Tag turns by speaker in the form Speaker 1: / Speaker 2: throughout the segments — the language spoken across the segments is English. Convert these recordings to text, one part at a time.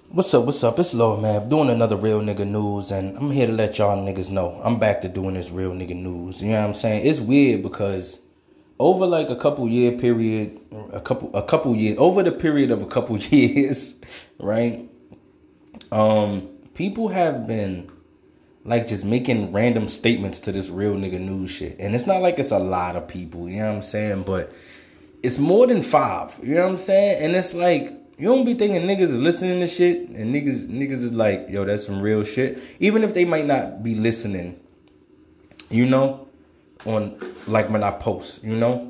Speaker 1: What's up? What's up? It's Lord Mav doing another real nigga news, and I'm here to let y'all niggas know I'm back to doing this real nigga news. You know what I'm saying? It's weird because over like a couple year period, a couple years over the period of a couple years, right? People have been like just making random statements to this real nigga news shit, and it's not like it's a lot of people. You know what I'm saying? But it's more than five. You know what I'm saying? And it's like, you don't be thinking niggas is listening to shit, and niggas is like, yo, that's some real shit. Even if they might not be listening, you know, on like when I post, you know,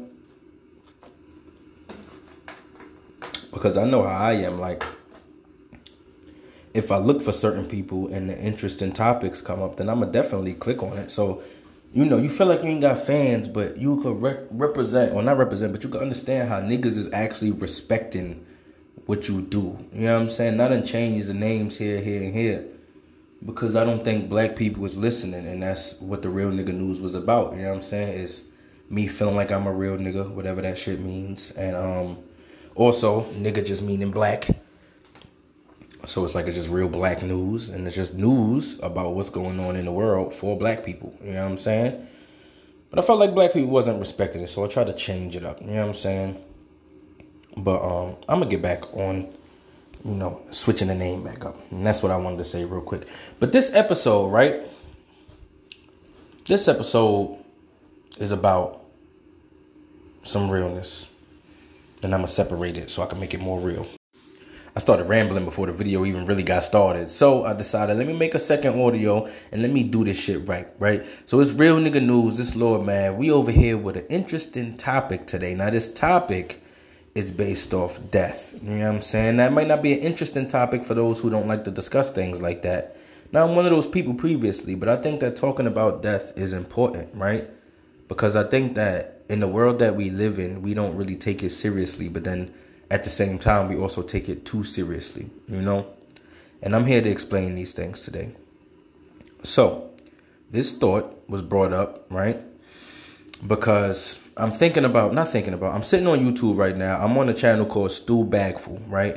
Speaker 1: because I know how I am. Like, if I look for certain people and the interesting topics come up, then I'ma definitely click on it. So, you know, you feel like you ain't got fans, but you could represent, or not represent, but you can understand how niggas is actually respecting what you do. You know what I'm saying? Not to change the names here, and here. Because I don't think black people was listening, and that's what the real nigga news was about. You know what I'm saying? Is me feeling like I'm a real nigga, whatever that shit means. And also, nigga just meaning black. So it's like it's just real black news, and it's just news about what's going on in the world for black people. You know what I'm saying? But I felt like black people wasn't respecting it, so I tried to change it up. You know what I'm saying? But I'm going to get back on, you know, switching the name back up. And that's what I wanted to say real quick. But this episode, right? This episode is about some realness. And I'm going to separate it so I can make it more real. I started rambling before the video even really got started. So I decided, let me make a second audio and let me do this shit right? So it's real nigga news. This Lord, man. We over here with an interesting topic today. Now, this topic is based off death. You know what I'm saying? That might not be an interesting topic for those who don't like to discuss things like that. Now, I'm one of those people previously, but I think that talking about death is important, right? Because I think that in the world that we live in, we don't really take it seriously, but then at the same time, we also take it too seriously, you know? And I'm here to explain these things today. So, this thought was brought up, right? Because I'm sitting on YouTube right now. I'm on a channel called Stu Bagful, right?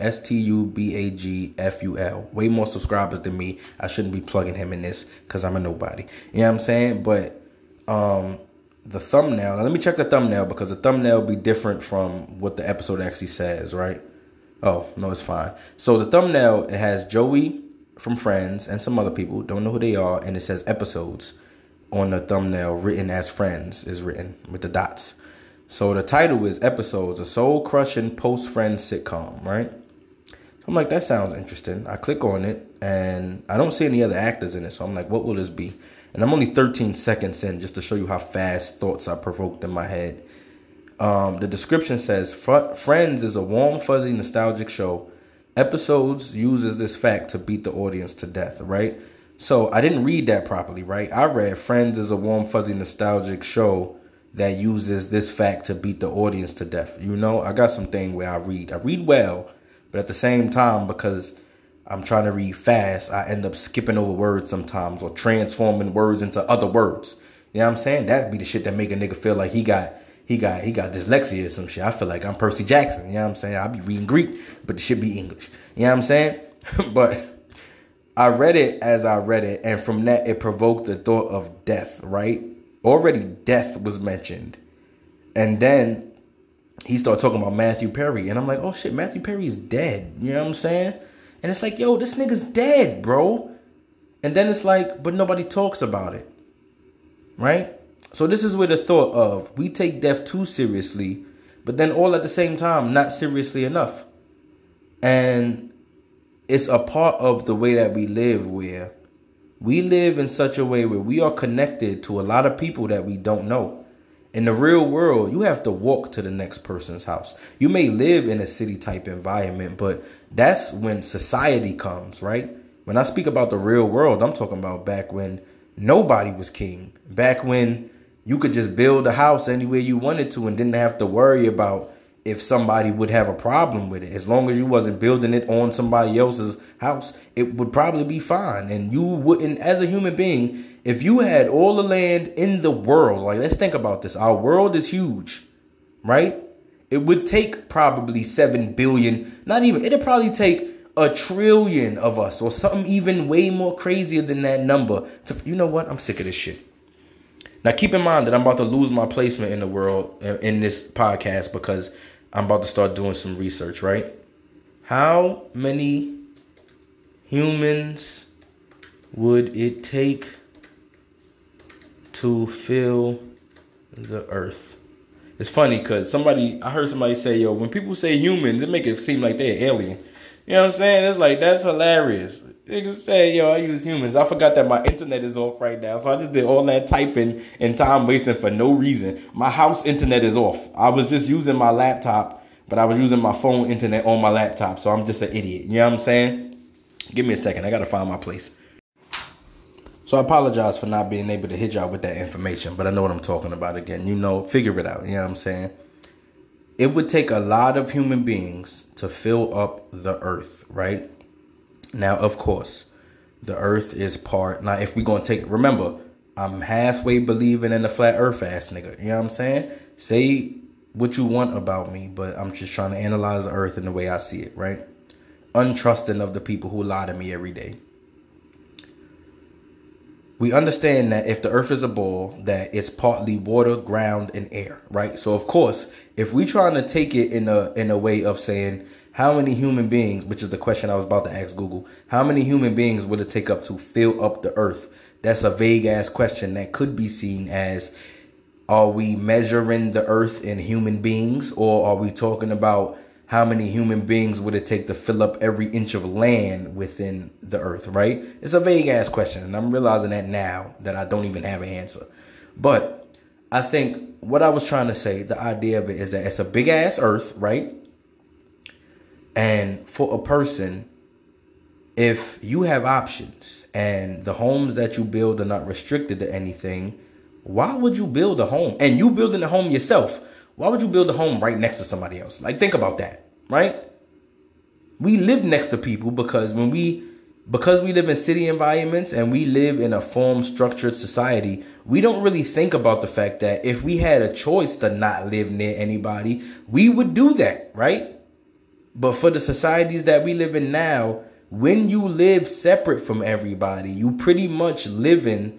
Speaker 1: STUBAGFUL. Way more subscribers than me. I shouldn't be plugging him in this because I'm a nobody. You know what I'm saying? But the thumbnail, now let me check the thumbnail because the thumbnail will be different from what the episode actually says, right? Oh, no, it's fine. So the thumbnail, it has Joey from Friends and some other people. Don't know who they are. And it says episodes on the thumbnail, written as Friends is written with the dots. So the title is Episodes, a soul-crushing post-Friends sitcom, right? So I'm like, that sounds interesting. I click on it, and I don't see any other actors in it. So I'm like, what will this be? And I'm only 13 seconds in just to show you how fast thoughts are provoked in my head. The description says, Friends is a warm, fuzzy, nostalgic show. Episodes uses this fact to beat the audience to death, right? So I didn't read that properly, right? I read Friends is a warm, fuzzy, nostalgic show that uses this fact to beat the audience to death. You know, I got something where I read well, but at the same time, because I'm trying to read fast, I end up skipping over words sometimes or transforming words into other words. You know what I'm saying? That'd be the shit that make a nigga feel like he got dyslexia or some shit. I feel like I'm Percy Jackson. You know what I'm saying? I'll be reading Greek, but it should be English. You know what I'm saying? But I read it as I read it, and from that, it provoked the thought of death, right? Already death was mentioned. And then he started talking about Matthew Perry, and I'm like, oh shit, Matthew Perry's dead. You know what I'm saying? And it's like, yo, this nigga's dead, bro. And then it's like, but nobody talks about it, right? So this is where the thought of, we take death too seriously, but then all at the same time, not seriously enough. And it's a part of the way that we live, where we live in such a way where we are connected to a lot of people that we don't know. In the real world, you have to walk to the next person's house. You may live in a city type environment, but that's when society comes, right? When I speak about the real world, I'm talking about back when nobody was king. Back when you could just build a house anywhere you wanted to and didn't have to worry about if somebody would have a problem with it. As long as you wasn't building it on somebody else's house, it would probably be fine. And you wouldn't, as a human being, if you had all the land in the world, like, let's think about this. Our world is huge, right? It would take probably 7 billion, not even, it'd probably take a trillion of us, or something even way more crazier than that number. You know what? I'm sick of this shit. Now, keep in mind that I'm about to lose my placement in the world in this podcast because I'm about to start doing some research, right? How many humans would it take to fill the earth? It's funny because I heard somebody say, yo, when people say humans, it make it seem like they're alien. You know what I'm saying? It's like, that's hilarious. Niggas say, yo, I use humans. I forgot that my internet is off right now. So I just did all that typing and time wasting for no reason. My house internet is off. I was just using my laptop, but I was using my phone internet on my laptop. So I'm just an idiot. You know what I'm saying? Give me a second. I got to find my place. So I apologize for not being able to hit y'all with that information, but I know what I'm talking about again. You know, figure it out. You know what I'm saying? It would take a lot of human beings to fill up the earth, right? Now, of course, the earth is part. Now, if we're going to remember, I'm halfway believing in the flat earth ass nigga. You know what I'm saying? Say what you want about me, but I'm just trying to analyze the earth in the way I see it, right? Untrusting of the people who lie to me every day. We understand that if the earth is a ball, that it's partly water, ground, and air, right? So, of course, if we trying to take it in a way of saying how many human beings, which is the question I was about to ask Google, how many human beings would it take up to fill up the earth? That's a vague ass question that could be seen as, are we measuring the earth in human beings, or are we talking about how many human beings would it take to fill up every inch of land within the earth, right? It's a vague ass question, and I'm realizing that now that I don't even have an answer. But I think what I was trying to say, the idea of it is that it's a big ass earth, right? And for a person, if you have options and the homes that you build are not restricted to anything, why would you build a home? And you building a home yourself, why would you build a home right next to somebody else? Like, think about that, right? We live next to people because we live in city environments and we live in a form structured society, we don't really think about the fact that if we had a choice to not live near anybody, we would do that, right? But for the societies that we live in now, when you live separate from everybody, you pretty much living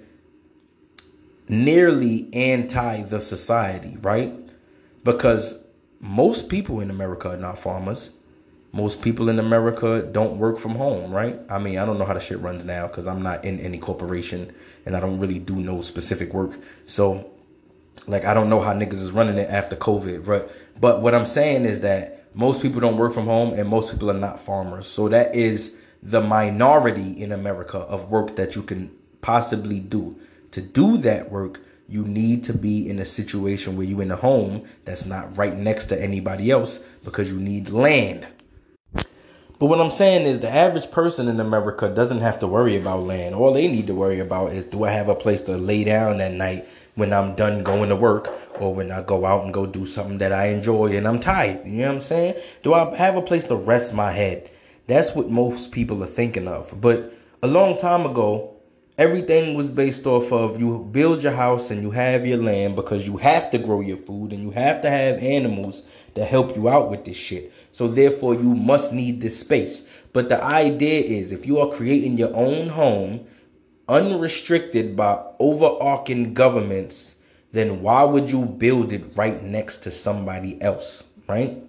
Speaker 1: nearly anti the society, right? Because most people in America are not farmers. Most people in America don't work from home, right? I mean, I don't know how the shit runs now because I'm not in any corporation and I don't really do no specific work. So, like, I don't know how niggas is running it after COVID, right? But what I'm saying is that most people don't work from home and most people are not farmers. So that is the minority in America of work that you can possibly do. To do that work, you need to be in a situation where you're in a home that's not right next to anybody else because you need land. But what I'm saying is the average person in America doesn't have to worry about land. All they need to worry about is, do I have a place to lay down at night when I'm done going to work, or when I go out and go do something that I enjoy and I'm tired? You know what I'm saying? Do I have a place to rest my head? That's what most people are thinking of. But a long time ago, everything was based off of you build your house and you have your land because you have to grow your food and you have to have animals to help you out with this shit. So therefore, you must need this space. But the idea is, if you are creating your own home, unrestricted by overarching governments, then why would you build it right next to somebody else, right?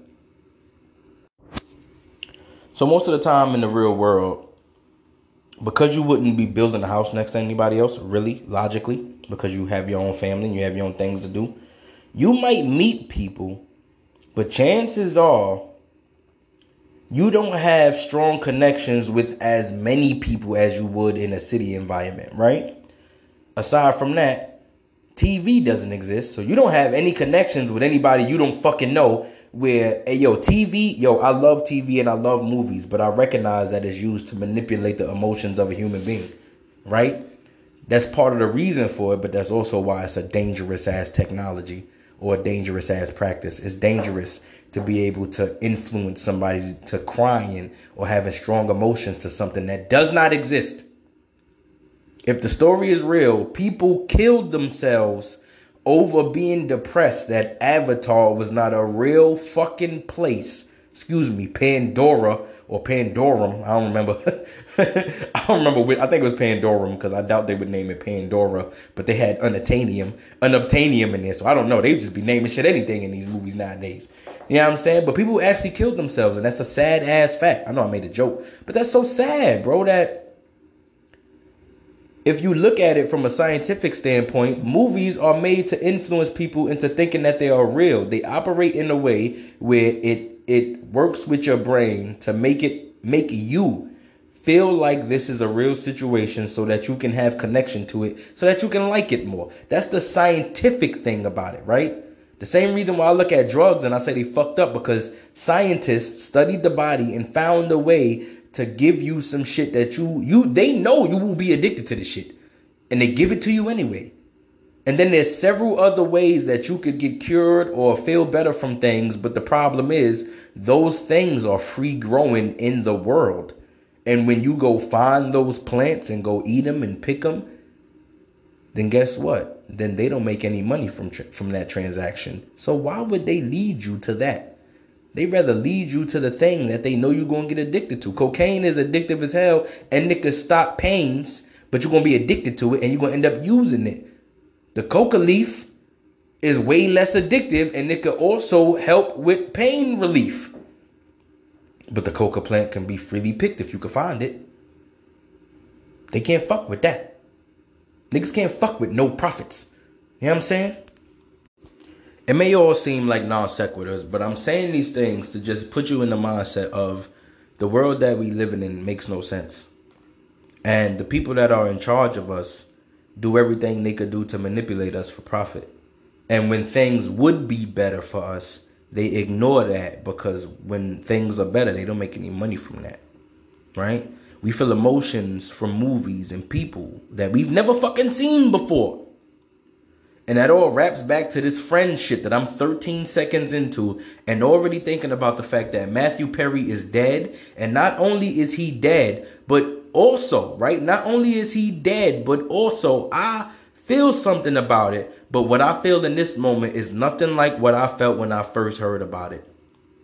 Speaker 1: So most of the time in the real world, because you wouldn't be building a house next to anybody else, really, logically, because you have your own family and you have your own things to do, you might meet people, but chances are you don't have strong connections with as many people as you would in a city environment, right? Aside from that, TV doesn't exist, so you don't have any connections with anybody you don't fucking know. Where, hey, yo, TV, yo, I love TV and I love movies, but I recognize that it's used to manipulate the emotions of a human being, right? That's part of the reason for it, but that's also why it's a dangerous ass technology or a dangerous ass practice. It's dangerous to be able to influence somebody to crying or having strong emotions to something that does not exist. If the story is real, people killed themselves over being depressed that Avatar was not a real fucking place. Pandora or Pandorum. I don't remember. I don't remember. I think it was Pandorum because I doubt they would name it Pandora. But they had unobtainium in there. So I don't know. They would just be naming shit anything in these movies nowadays. You know what I'm saying? But people actually killed themselves, and that's a sad ass fact. I know I made a joke, but that's so sad, bro, that if you look at it from a scientific standpoint, movies are made to influence people into thinking that they are real. They operate in a way where it works with your brain to make you feel like this is a real situation so that you can have connection to it, so that you can like it more. That's the scientific thing about it, right? The same reason why I look at drugs and I say they fucked up, because scientists studied the body and found a way to give you some shit that they know you will be addicted to this shit. And they give it to you anyway. And then there's several other ways that you could get cured or feel better from things. But the problem is those things are free growing in the world. And when you go find those plants and go eat them and pick them, then guess what? Then they don't make any money from that transaction. So why would they lead you to that? They rather lead you to the thing that they know you're going to get addicted to. Cocaine is addictive as hell, and it could stop pains, but you're going to be addicted to it, and you're going to end up using it. The coca leaf is way less addictive, and it could also help with pain relief. But the coca plant can be freely picked if you can find it. They can't fuck with that. Niggas can't fuck with no profits. You know what I'm saying? It may all seem like non sequiturs, but I'm saying these things to just put you in the mindset of the world that we live in makes no sense. And the people that are in charge of us do everything they could do to manipulate us for profit. And when things would be better for us, they ignore that, because when things are better, they don't make any money from that. Right? We feel emotions from movies and people that we've never fucking seen before. And that all wraps back to this friend shit that I'm 13 seconds into and already thinking about the fact that Matthew Perry is dead. And not only is he dead, but also, right? Not only is he dead, but also I feel something about it. But what I feel in this moment is nothing like what I felt when I first heard about it.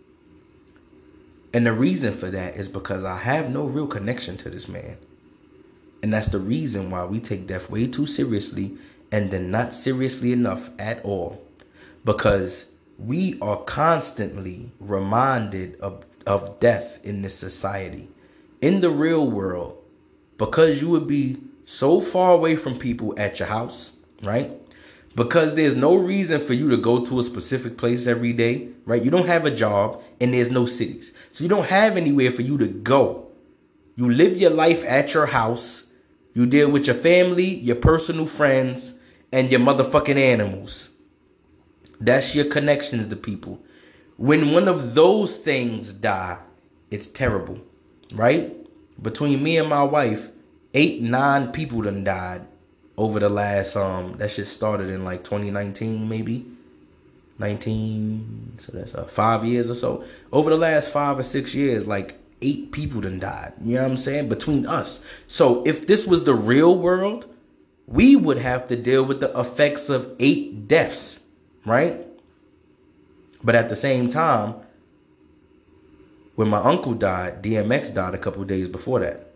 Speaker 1: And the reason for that is because I have no real connection to this man. And that's the reason why we take death way too seriously, and then not seriously enough at all. Because we are constantly reminded of death in this society. In the real world, because you would be so far away from people at your house, right? Because there's no reason for you to go to a specific place every day, right? You don't have a job and there's no cities. So you don't have anywhere for you to go. You live your life at your house. You deal with your family, your personal friends, and your motherfucking animals. That's your connections to people. When one of those things die, it's terrible, right? Between me and my wife, 8-9 people done died over the last, that shit started in like 2019, maybe. 19, so that's 5 years or so. Over the last 5 or 6 years, like 8 people done died. You know what I'm saying? Between us. So if this was the real world, we would have to deal with the effects of 8 deaths, right? But at the same time, when my uncle died, DMX died a couple of days before that.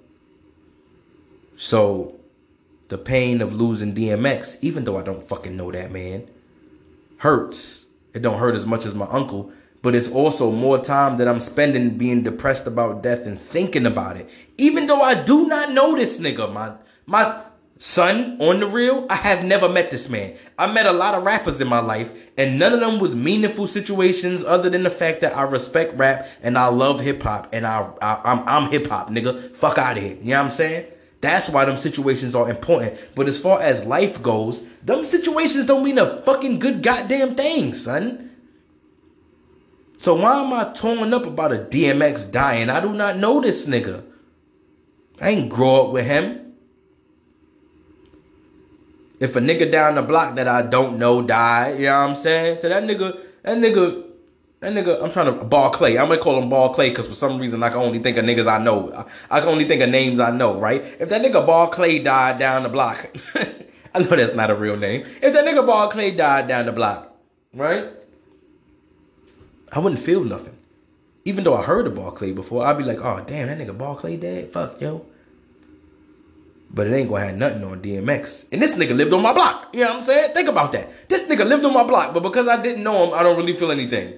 Speaker 1: So the pain of losing DMX, even though I don't fucking know that man, hurts. It don't hurt as much as my uncle, but it's also more time that I'm spending being depressed about death and thinking about it. Even though I do not know this nigga, my son, on the real, I have never met this man. I met a lot of rappers in my life, and none of them was meaningful situations other than the fact that I respect rap and I love hip hop, and I'm hip hop, nigga. Fuck out of here. You know what I'm saying? That's why them situations are important. But as far as life goes, them situations don't mean a fucking good goddamn thing, son. So why am I torn up about a DMX dying? I do not know this nigga. I ain't grow up with him. If a nigga down the block that I don't know died, you know what I'm saying? So that nigga, I'm trying to, Ball Clay. I'm going to call him Ball Clay because for some reason I can only think of niggas I know. I can only think of names I know, right? If that nigga Ball Clay died down the block, I know that's not a real name. If that nigga Ball Clay died down the block, right? I wouldn't feel nothing. Even though I heard of Barclay before, I'd be like, oh, damn, that nigga Barclay dead? Fuck, yo. But it ain't gonna have nothing on DMX. And this nigga lived on my block. You know what I'm saying? Think about that. This nigga lived on my block, but because I didn't know him, I don't really feel anything.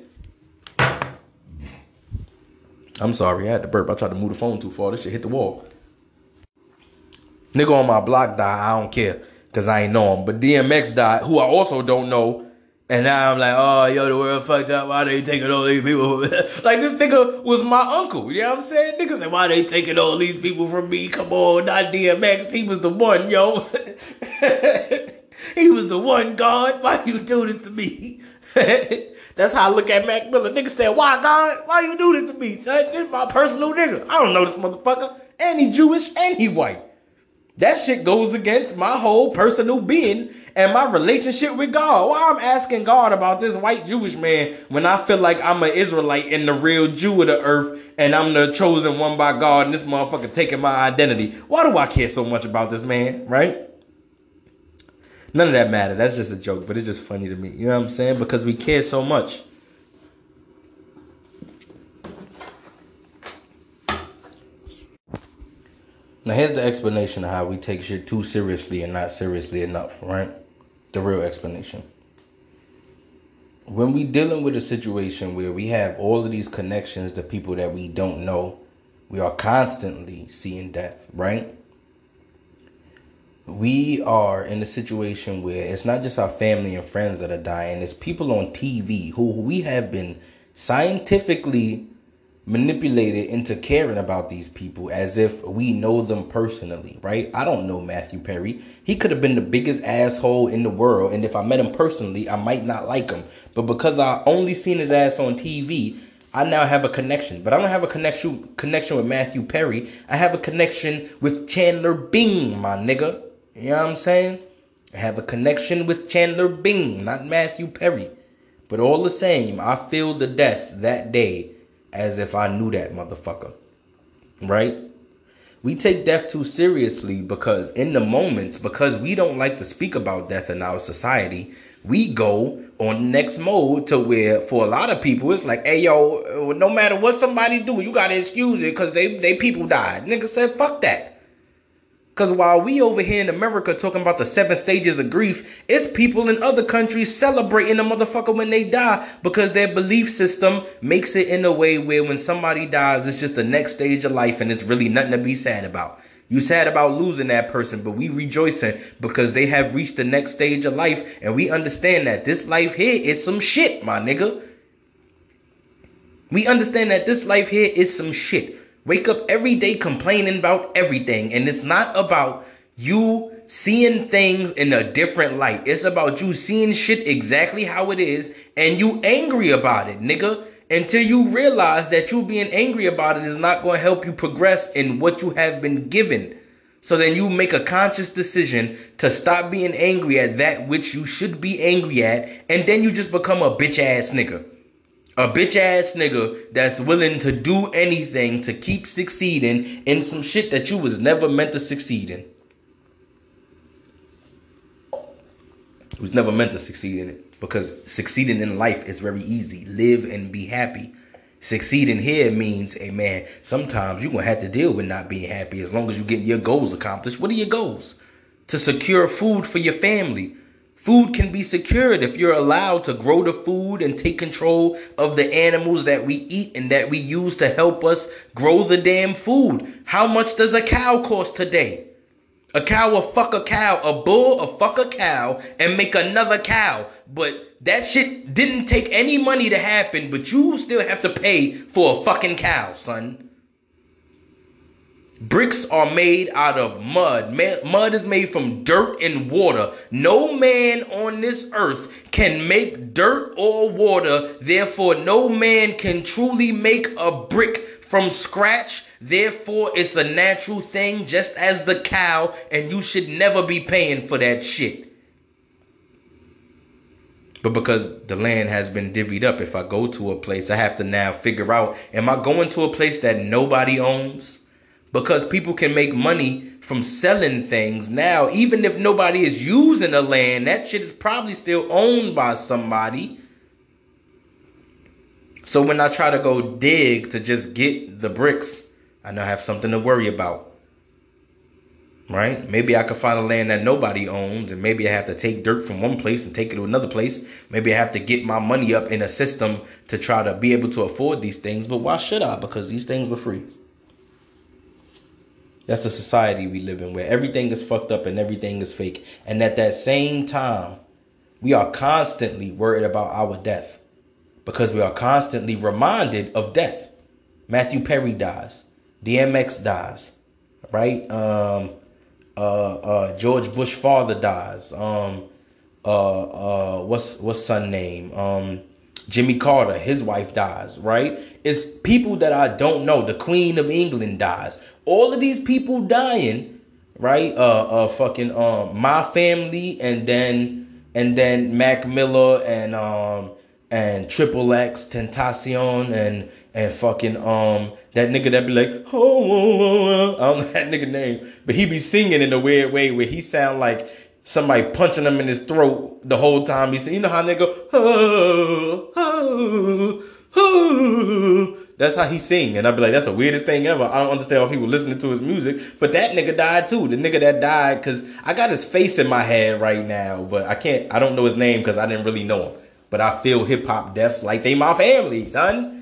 Speaker 1: I'm sorry, I had to burp. I tried to move the phone too far. This shit hit the wall. Nigga on my block died, I don't care. Because I ain't know him. But DMX died, who I also don't know. And now I'm like, oh, yo, the world fucked up. Why they taking all these people? Like, this nigga was my uncle. You know what I'm saying? Niggas say, why they taking all these people from me? Come on, not DMX. He was the one, yo. He was the one, God. Why you do this to me? That's how I look at Mac Miller. Niggas say, why, God? Why you do this to me, son? This is my personal nigga. I don't know this motherfucker. And he Jewish and he white. That shit goes against my whole personal being and my relationship with God. Why I'm asking God about this white Jewish man when I feel like I'm an Israelite and the real Jew of the earth and I'm the chosen one by God and this motherfucker taking my identity. Why do I care so much about this man, right? None of that matter. That's just a joke, but it's just funny to me. You know what I'm saying? Because we care so much. Now, here's the explanation of how we take shit too seriously and not seriously enough, right? The real explanation. When we dealing with a situation where we have all of these connections to people that we don't know, we are constantly seeing death, right? We are in a situation where it's not just our family and friends that are dying. It's people on TV who we have been scientifically manipulated into caring about these people as if we know them personally, right? I don't know Matthew Perry. He could have been the biggest asshole in the world, and if I met him personally, I might not like him. But because I only seen his ass on TV, I now have a connection. But I don't have a connection with Matthew Perry. I have a connection with Chandler Bing, my nigga. You know what I'm saying? I have a connection with Chandler Bing, not Matthew Perry. But all the same, I feel the death that day as if I knew that motherfucker, right? We take death too seriously because in the moments, because we don't like to speak about death in our society, we go on the next mode to where for a lot of people, it's like, hey, yo, no matter what somebody do, you got to excuse it because they people died. Nigga said, fuck that. Because while we over here in America talking about the 7 stages of grief, it's people in other countries celebrating a motherfucker when they die because their belief system makes it in a way where when somebody dies, it's just the next stage of life and it's really nothing to be sad about. You sad about losing that person, but we rejoicing because they have reached the next stage of life and we understand that this life here is some shit, my nigga. We understand that this life here is some shit. Wake up every day complaining about everything. And it's not about you seeing things in a different light. It's about you seeing shit exactly how it is. And you angry about it, nigga. Until you realize that you being angry about it is not going to help you progress in what you have been given. So then you make a conscious decision to stop being angry at that which you should be angry at. And then you just become a bitch ass nigga. A bitch ass nigga that's willing to do anything to keep succeeding in some shit that you was never meant to succeed in. It was never meant to succeed in it because succeeding in life is very easy. Live and be happy. Succeeding here means, hey man, sometimes you're going to have to deal with not being happy as long as you get your goals accomplished. What are your goals? To secure food for your family. Food can be secured if you're allowed to grow the food and take control of the animals that we eat and that we use to help us grow the damn food. How much does a cow cost today? A cow will fuck a cow. A bull will fuck a cow and make another cow. But that shit didn't take any money to happen, but you still have to pay for a fucking cow, son. Bricks are made out of mud. Mud is made from dirt and water. No man on this earth can make dirt or water. Therefore, no man can truly make a brick from scratch. Therefore, it's a natural thing just as the cow. And you should never be paying for that shit. But because the land has been divvied up, if I go to a place, I have to now figure out, am I going to a place that nobody owns? Because people can make money from selling things now. Even if nobody is using the land, that shit is probably still owned by somebody. So when I try to go dig to just get the bricks, I now have something to worry about. Right? Maybe I could find a land that nobody owns, and maybe I have to take dirt from one place and take it to another place. Maybe I have to get my money up in a system to try to be able to afford these things. But why should I? Because these things were free. That's the society we live in, where everything is fucked up and everything is fake. And at that same time, we are constantly worried about our death, because we are constantly reminded of death. Matthew Perry dies. DMX dies. Right? George Bush father dies. What's son name? Jimmy Carter, his wife dies, right? It's people that I don't know. The Queen of England dies. All of these people dying, right? My family, and then Mac Miller and Triple X Tentacion and fucking that nigga that be like, oh, I don't know that nigga name, but he be singing in a weird way where he sound like somebody punching him in his throat the whole time he sing. You know how they go, oh, oh, oh. That's how he sing. And I be like, that's the weirdest thing ever. I don't understand how people listening to his music. But that nigga died too. The nigga that died, because I got his face in my head right now, but I don't know his name because I didn't really know him. But I feel hip hop deaths like they my family, son.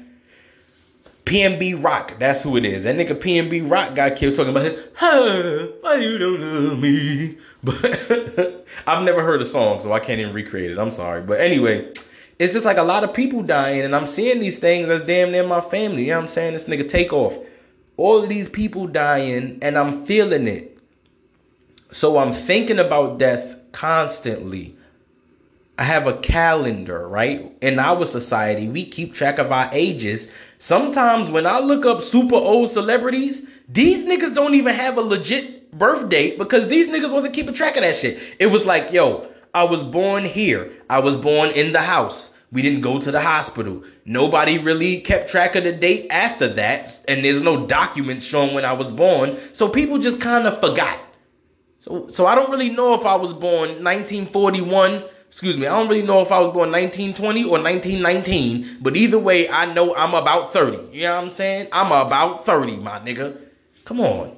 Speaker 1: PNB Rock, that's who it is. That nigga PNB Rock got killed talking about his, why you don't love me? But I've never heard the song, so I can't even recreate it. I'm sorry. But anyway, it's just like a lot of people dying, and I'm seeing these things as damn near my family. You know what I'm saying? This nigga Takeoff. All of these people dying, and I'm feeling it. So I'm thinking about death constantly. I have a calendar, right? In our society, we keep track of our ages. Sometimes when I look up super old celebrities, these niggas don't even have a legit birth date, because these niggas wasn't keeping track of that shit. It was like, yo, I was born here. I was born in the house. We didn't go to the hospital. Nobody really kept track of the date after that. And there's no documents showing when I was born. So people just kind of forgot. So I don't really know if I was born 1941. Excuse me, I don't really know if I was born 1920 or 1919, but either way, I know I'm about 30. You know what I'm saying? I'm about 30, my nigga. Come on.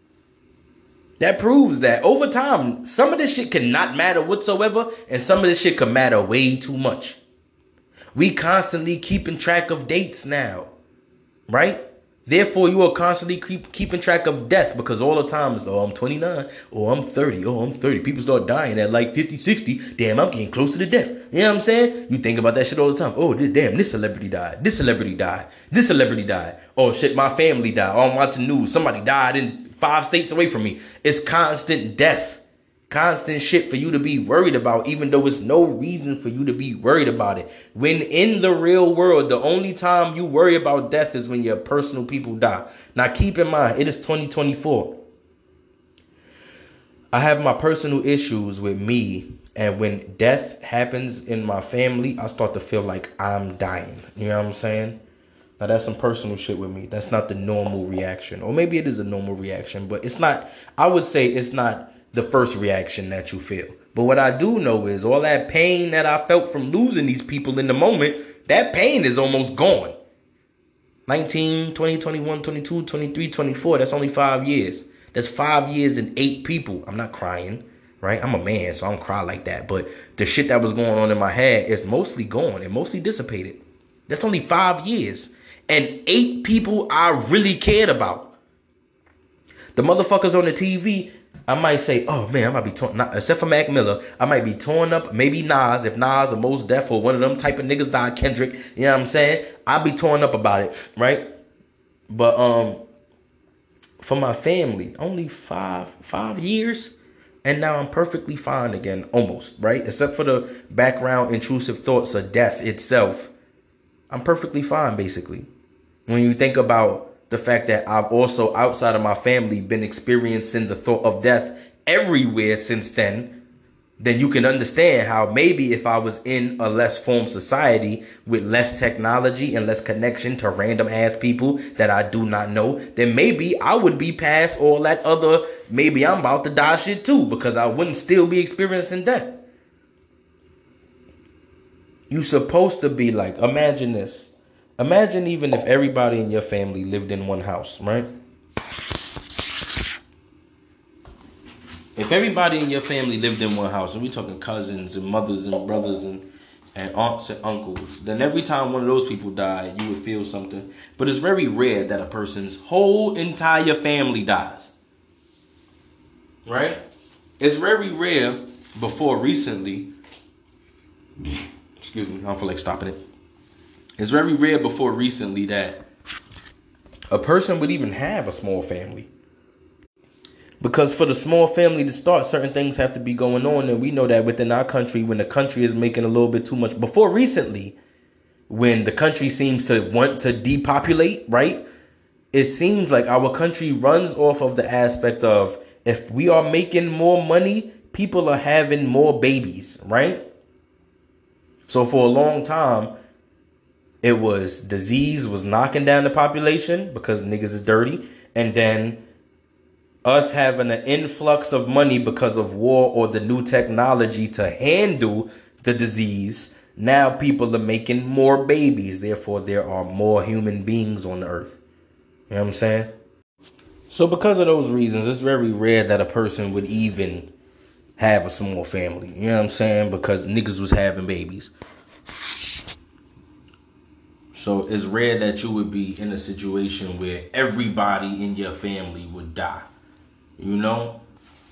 Speaker 1: That proves that over time, some of this shit cannot matter whatsoever, and some of this shit can matter way too much. We constantly keeping track of dates now, right? Therefore, you are constantly keeping track of death, because all the time is, oh, I'm 29, oh, I'm 30, oh, I'm 30. People start dying at like 50, 60. Damn, I'm getting closer to death. You know what I'm saying? You think about that shit all the time. Oh, this celebrity died. This celebrity died. This celebrity died. Oh, shit, my family died. Oh, I'm watching news. Somebody died in 5 states away from me. It's constant death. Constant shit for you to be worried about, even though it's no reason for you to be worried about it. When in the real world, the only time you worry about death is when your personal people die. Now keep in mind, it is 2024. I have my personal issues with me, and when death happens in my family, I start to feel like I'm dying. You know what I'm saying? Now that's some personal shit with me. That's not the normal reaction. Or maybe it is a normal reaction, but it's not, I would say it's not the first reaction that you feel. But what I do know is all that pain that I felt from losing these people in the moment, that pain is almost gone. 19, 20, 21, 22, 23, 24, that's only 5 years. That's 5 years and 8 people. I'm not crying, right? I'm a man, so I don't cry like that. But the shit that was going on in my head is mostly gone and mostly dissipated. That's only 5 years. And 8 people I really cared about. The motherfuckers on the TV, I might say, oh man, I might be torn, except for Mac Miller, I might be torn up. Maybe Nas, if Nas or Mos Def or one of them type of niggas died, Kendrick, you know what I'm saying? I'll be torn up about it, right? But for my family, only five years, and now I'm perfectly fine again, almost, right? Except for the background intrusive thoughts of death itself, I'm perfectly fine, basically. When you think about the fact that I've also, outside of my family, been experiencing the thought of death everywhere since then you can understand how maybe if I was in a less formed society with less technology and less connection to random ass people that I do not know, then maybe I would be past all that other, maybe I'm about to die shit too, because I wouldn't still be experiencing death. You supposed to be like, imagine this. Imagine even if everybody in your family lived in one house, right? If everybody in your family lived in one house, and we're talking cousins and mothers and brothers and aunts and uncles, then every time one of those people died, you would feel something. But it's very rare that a person's whole entire family dies. Right? It's very rare before recently. Excuse me, I don't feel like stopping it. It's very rare before recently that a person would even have a small family. Because for the small family to start, certain things have to be going on. And we know that within our country, when the country is making a little bit too much, before recently, when the country seems to want to depopulate, right? It seems like our country runs off of the aspect of, if we are making more money, people are having more babies, right? So for a long time, it was disease was knocking down the population because niggas is dirty. And then us having an influx of money because of war or the new technology to handle the disease. Now people are making more babies. Therefore, there are more human beings on the earth. You know what I'm saying? So because of those reasons, it's very rare that a person would even have a small family. You know what I'm saying? Because niggas was having babies. So it's rare that you would be in a situation where everybody in your family would die. You know?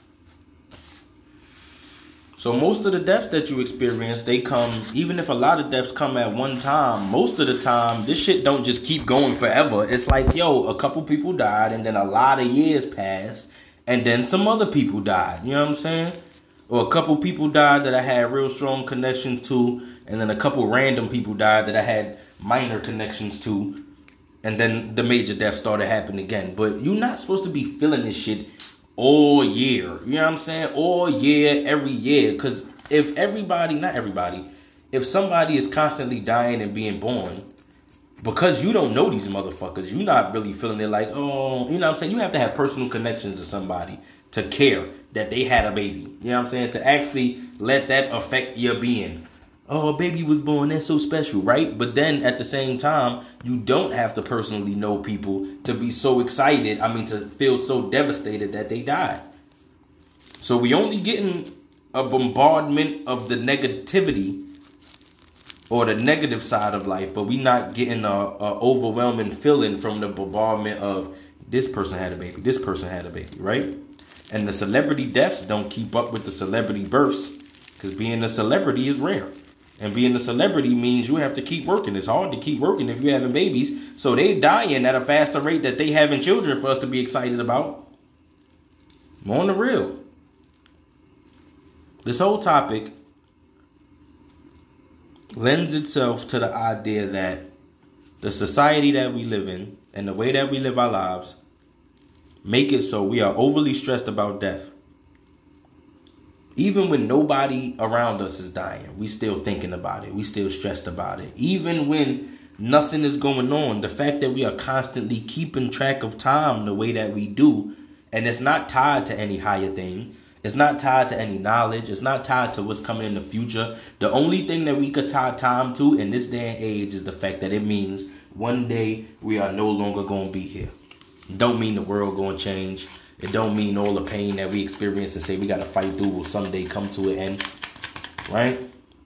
Speaker 1: So most of the deaths that you experience, they come, even if a lot of deaths come at one time, most of the time, this shit don't just keep going forever. It's like, yo, a couple people died and then a lot of years passed and then some other people died. You know what I'm saying? Or a couple people died that I had real strong connections to, and then a couple random people died that I had minor connections to, and then the major deaths started happening again. But you're not supposed to be feeling this shit all year. You know what I'm saying? All year, every year. Because if everybody, not everybody, if somebody is constantly dying and being born, because you don't know these motherfuckers, you're not really feeling it like, oh, you know what I'm saying? You have to have personal connections to somebody to care that they had a baby. You know what I'm saying? To actually let that affect your being. Oh, a baby was born, that's so special, right? But then at the same time, you don't have to personally know people to be so excited. To feel so devastated that they died. So we only getting a bombardment of the negativity or the negative side of life, but we not getting a overwhelming feeling from the bombardment of this person had a baby, this person had a baby, right? And the celebrity deaths don't keep up with the celebrity births because being a celebrity is rare. And being a celebrity means you have to keep working. It's hard to keep working if you're having babies. So they dying at a faster rate that they having children for us to be excited about. More on the real. This whole topic lends itself to the idea that the society that we live in and the way that we live our lives make it so we are overly stressed about death. Even when nobody around us is dying, we still thinking about it. We still stressed about it. Even when nothing is going on, the fact that we are constantly keeping track of time the way that we do, and it's not tied to any higher thing. It's not tied to any knowledge. It's not tied to what's coming in the future. The only thing that we could tie time to in this day and age is the fact that it means one day we are no longer going to be here. Don't mean the world going to change. It don't mean all the pain that we experience and say we got to fight through will someday come to an end. Right?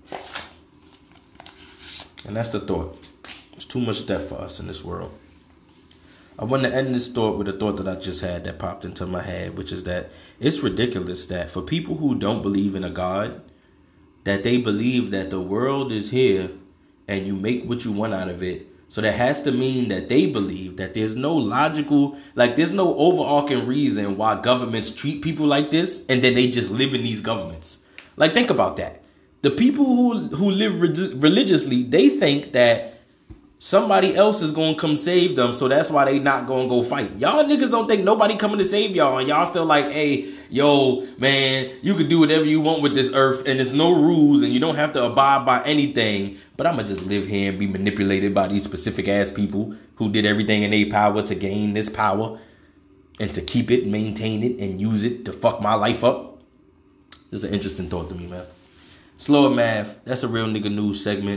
Speaker 1: And that's the thought. There's too much death for us in this world. I want to end this thought with a thought that I just had that popped into my head, which is that it's ridiculous that for people who don't believe in a God, that they believe that the world is here and you make what you want out of it. So that has to mean that they believe that there's no logical, there's no overarching reason why governments treat people like this and then they just live in these governments. Think about that. The people who live religiously, they think that somebody else is going to come save them, so that's why they not going to go fight. Y'all niggas don't think nobody coming to save y'all, and y'all still like, hey, yo, man, you can do whatever you want with this earth, and there's no rules, and you don't have to abide by anything, but I'm going to just live here and be manipulated by these specific-ass people who did everything in their power to gain this power and to keep it, maintain it, and use it to fuck my life up. This is an interesting thought to me, man. Slow Math, that's a real nigga news segment.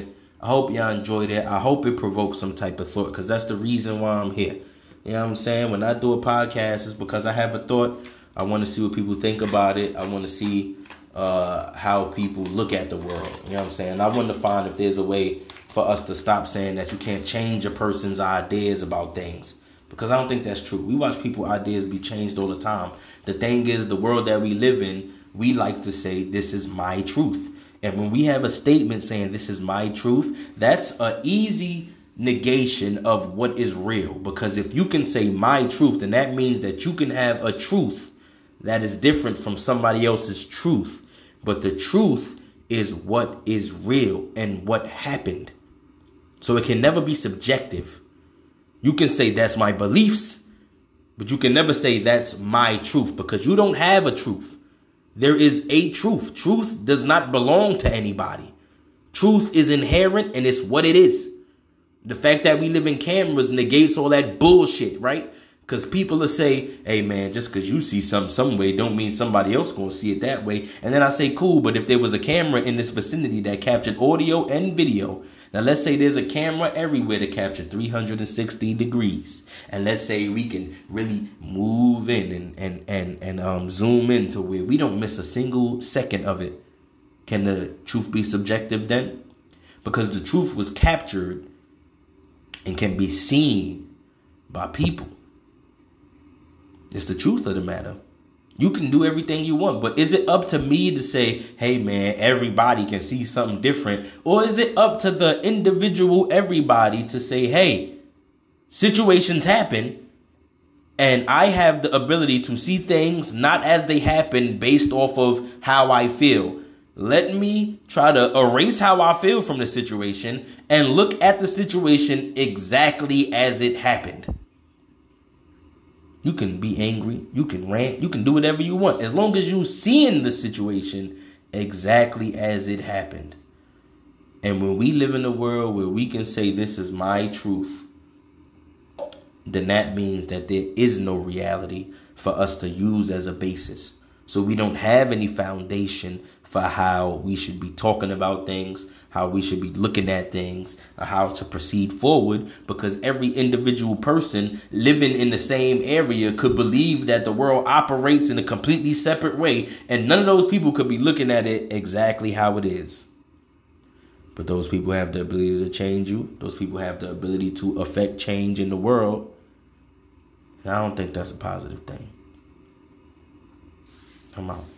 Speaker 1: I hope y'all enjoyed it. I hope it provokes some type of thought, because that's the reason why I'm here. You know what I'm saying? When I do a podcast, it's because I have a thought. I want to see what people think about it. I want to see how people look at the world. You know what I'm saying? I want to find if there's a way for us to stop saying that you can't change a person's ideas about things, because I don't think that's true. We watch people's ideas be changed all the time. The thing is, the world that we live in, we like to say, this is my truth. And when we have a statement saying this is my truth, that's an easy negation of what is real. Because if you can say my truth, then that means that you can have a truth that is different from somebody else's truth. But the truth is what is real and what happened. So it can never be subjective. You can say that's my beliefs, but you can never say that's my truth, because you don't have a truth. There is a truth. Truth does not belong to anybody. Truth is inherent, and it's what it is. The fact that we live in cameras negates all that bullshit, right? Because people will say, hey, man, just because you see something some way don't mean somebody else going to see it that way. And then I say, cool, but if there was a camera in this vicinity that captured audio and video, now let's say there's a camera everywhere to capture 360 degrees. And let's say we can really move in and zoom in to where we don't miss a single second of it. Can the truth be subjective then? Because the truth was captured and can be seen by people. It's the truth of the matter. You can do everything you want, but is it up to me to say, hey, man, everybody can see something different? Or is it up to the individual everybody to say, hey, situations happen and I have the ability to see things not as they happen based off of how I feel. Let me try to erase how I feel from the situation and look at the situation exactly as it happened. You can be angry, you can rant, you can do whatever you want, as long as you seeing the situation exactly as it happened. And when we live in a world where we can say this is my truth, then that means that there is no reality for us to use as a basis. So we don't have any foundation for how we should be talking about things, how we should be looking at things, or how to proceed forward, because every individual person living in the same area could believe that the world operates in a completely separate way, and none of those people could be looking at it exactly how it is. But those people have the ability to change you. Those people have the ability to affect change in the world. And I don't think that's a positive thing. I'm out.